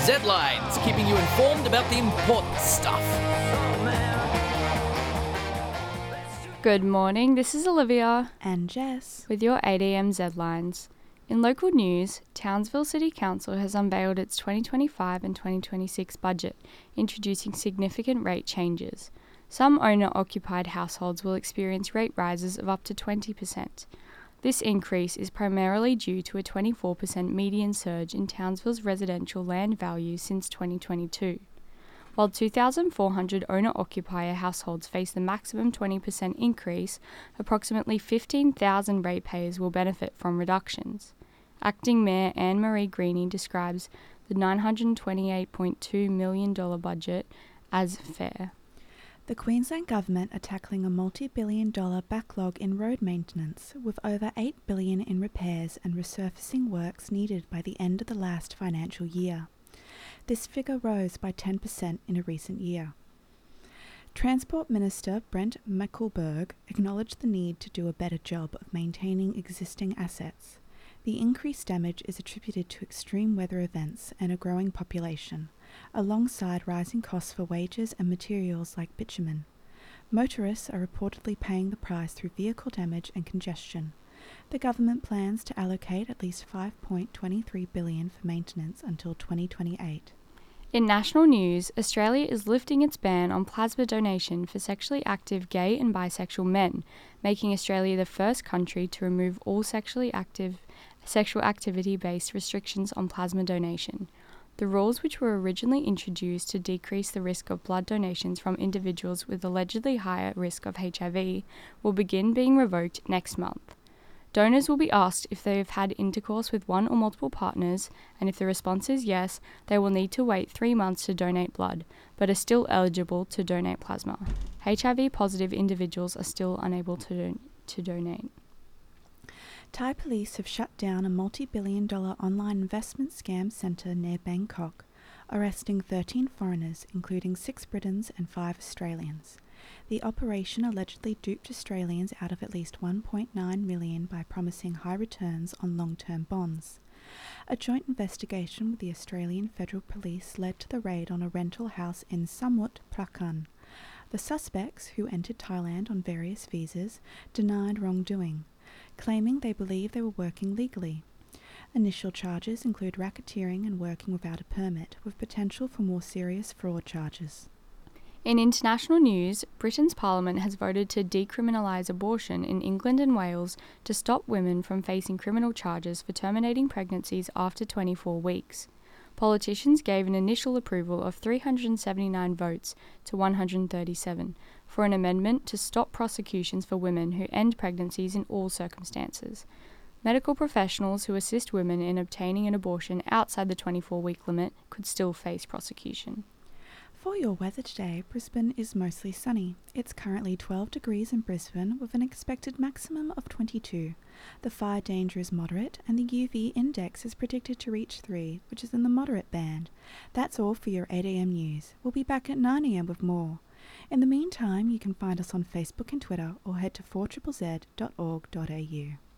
Z-Lines, keeping you informed about the important stuff. Good morning, this is Olivia and Jess with your 8am Z-Lines. In local news, Townsville City Council has unveiled its 2025 and 2026 budget, introducing significant rate changes. Some owner-occupied households will experience rate rises of up to 20%. This increase is primarily due to a 24% median surge in Townsville's residential land value since 2022. While 2,400 owner-occupier households face the maximum 20% increase, approximately 15,000 ratepayers will benefit from reductions. Acting Mayor Anne-Marie Greeney describes the $928.2 million budget as fair. The Queensland Government are tackling a multi-billion-dollar backlog in road maintenance, with over $8 billion in repairs and resurfacing works needed by the end of the last financial year. This figure rose by 10% in a recent year. Transport Minister Brent Mecklenburg acknowledged the need to do a better job of maintaining existing assets. The increased damage is attributed to extreme weather events and a growing population, alongside rising costs for wages and materials like bitumen. Motorists are reportedly paying the price through vehicle damage and congestion. The government plans to allocate at least $5.23 billion for maintenance until 2028. In national news, Australia is lifting its ban on plasma donation for sexually active gay and bisexual men, making Australia the first country to remove all sexual activity-based restrictions on plasma donation. The rules, which were originally introduced to decrease the risk of blood donations from individuals with allegedly higher risk of HIV, will begin being revoked next month. Donors will be asked if they have had intercourse with one or multiple partners, and if the response is yes, they will need to wait 3 months to donate blood, but are still eligible to donate plasma. HIV-positive individuals are still unable to donate. Thai police have shut down a multi-billion-dollar online investment scam centre near Bangkok, arresting 13 foreigners, including 6 Britons and 5 Australians. The operation allegedly duped Australians out of at least $1.9 million by promising high returns on long-term bonds. A joint investigation with the Australian Federal Police led to the raid on a rental house in Samut Prakan. The suspects, who entered Thailand on various visas, denied wrongdoing, claiming they believe they were working legally. Initial charges include racketeering and working without a permit, with potential for more serious fraud charges. In international news, Britain's Parliament has voted to decriminalise abortion in England and Wales to stop women from facing criminal charges for terminating pregnancies after 24 weeks. Politicians gave an initial approval of 379 votes to 137 for an amendment to stop prosecutions for women who end pregnancies in all circumstances. Medical professionals who assist women in obtaining an abortion outside the 24-week limit could still face prosecution. For your weather today, Brisbane is mostly sunny. It's currently 12 degrees in Brisbane with an expected maximum of 22. The fire danger is moderate and the UV index is predicted to reach 3, which is in the moderate band. That's all for your 8am news. We'll be back at 9am with more. In the meantime, you can find us on Facebook and Twitter or head to 4ZZZ.org.au.